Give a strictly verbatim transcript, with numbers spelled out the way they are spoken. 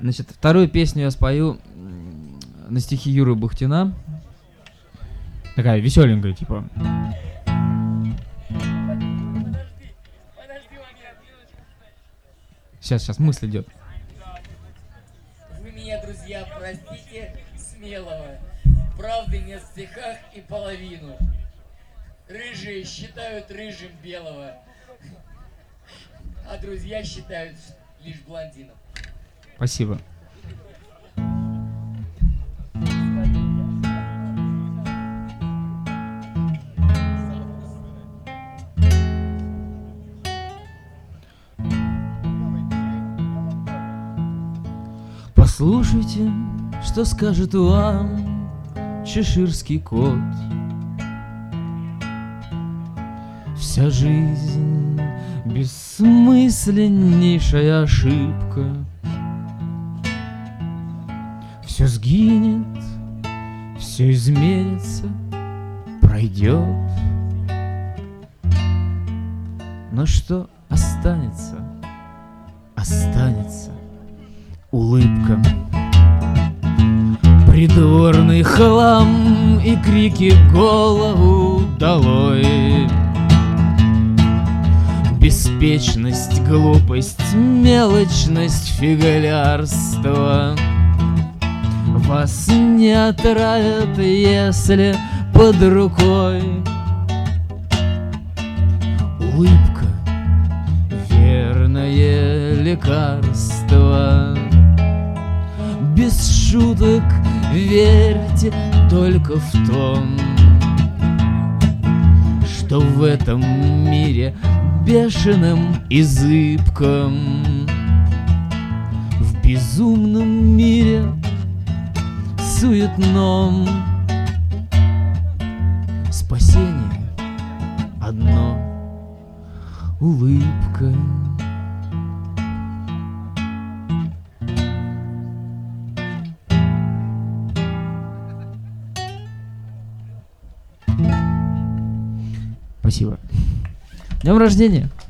Значит, вторую песню я спою на стихи Юры Бухтина. Такая веселенькая, типа. Сейчас, сейчас мысль идет. Вы меня, друзья, простите смелого. Правды нет в стихах и половину. Рыжие считают рыжим белого, а друзья считают лишь блондинов. Спасибо. Послушайте, что скажет вам чеширский кот. Вся жизнь — бессмысленнейшая ошибка. Все сгинет, все изменится, пройдет. Но что останется? Останется улыбка. Придворный хлам и крики голову долой. Беспечность, глупость, мелочность, фиглярство вас не отравят, если под рукой улыбка — верное лекарство. Без шуток верьте только в том, что в этом мире бешеном и зыбком, в безумном мире суетном, спасение одно — улыбка. Спасибо. Днем рождения!